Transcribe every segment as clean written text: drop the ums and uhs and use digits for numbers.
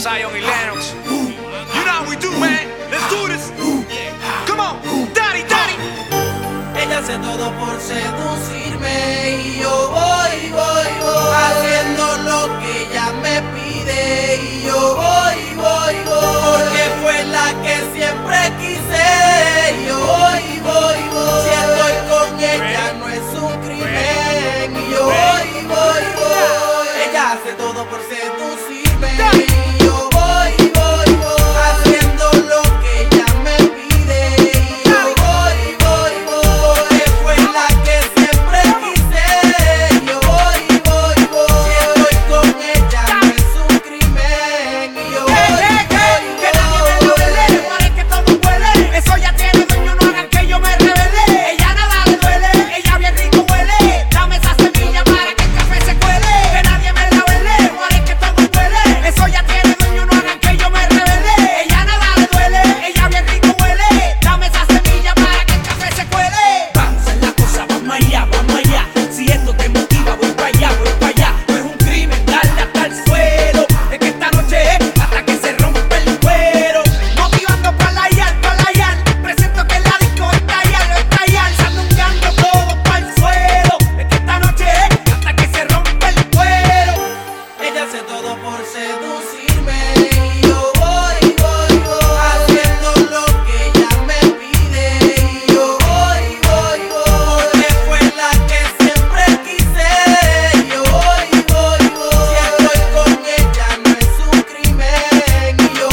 Zion y Lennox. You know how we do, man. Let's do this. Come on, daddy, daddy. Ella hace todo por seducirme y yo voy haciendo lo que ella me pide y yo voy porque fue la que siempre quise y yo voy si estoy con ella no es un crimen y yo voy ella hace todo por seducirme y yo voy haciendo lo que ella me pide y yo voy porque fue la que siempre quise y yo voy si estoy con ella no es un crimen y yo que nadie me lo duele, parece que todo huele. Eso ya tiene dueño, no hagan que yo me revele. Ella nada le duele, ella bien rico huele. Dame esa semilla para que el café se cuele. Que nadie me la huele, parece que todo huele. Eso ya tiene dueño, no hagan que yo me revele. Ella nada le duele, ella bien rico huele. Dame esa semilla para que el café se cuele. Vamos en la cosa, vamos allá. Si esto te motiva, voy para allá. No es un crimen darle hasta el suelo. Es que esta noche es hasta que se rompe el cuero. Motivando para la yal. Presento que la disco está yal. Sandungueando todo para el suelo. Es que esta noche es hasta que se rompe el cuero. Ella hace todo por seducirme y yo voy haciendo lo que ella me pide y yo voy porque fue la que siempre quise y yo voy si estoy con ella no es un crimen y yo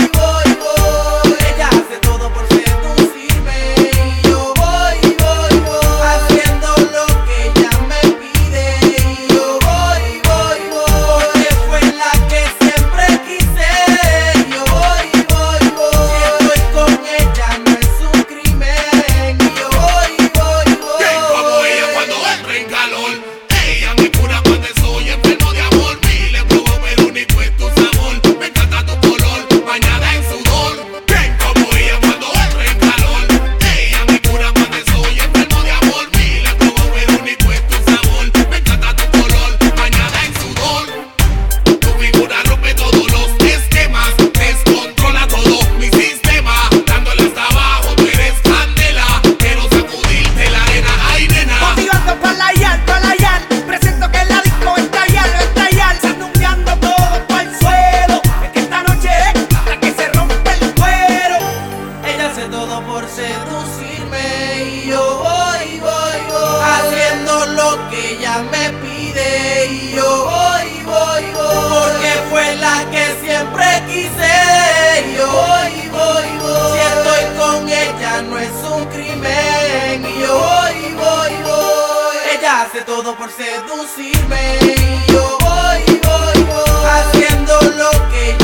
voy ella hace todo por seducirme y yo voy haciendo lo que ella me pide y yo voy porque fue la que siempre quise y yo voy si estoy con ella no es un crimen y yo voy Bien como ella cuando entra en calor. Ella me cura cuando soy enfermo de amor. Miles probó pero ni fue tu sabor. Me encanta tu color, bañada en sudor. Bien como ella cuando entra en calor. Ella me cura cuando soy enfermo de amor. Miles probó pero ni fue tu sabor. Me encanta tu color, bañada en sudor. Tu figura rompe todos los esquemas. Descontrola todo mi sistema. Dándole hasta abajo, tú eres candela. Quiero sacudirte la arena, ay nena. Motivando para la yal. Presento que la disco está yal. Sandungueando todo para el suelo. Es que esta noche es hasta que se rompe el cuero. ella hace todo por seducirme y yo voy haciendo lo que ella me pide y yo voy porque fue la que siempre quise y yo voy si estoy con ella no es un crimen y yo voy ella hace todo por seducirme y yo voy haciendo lo que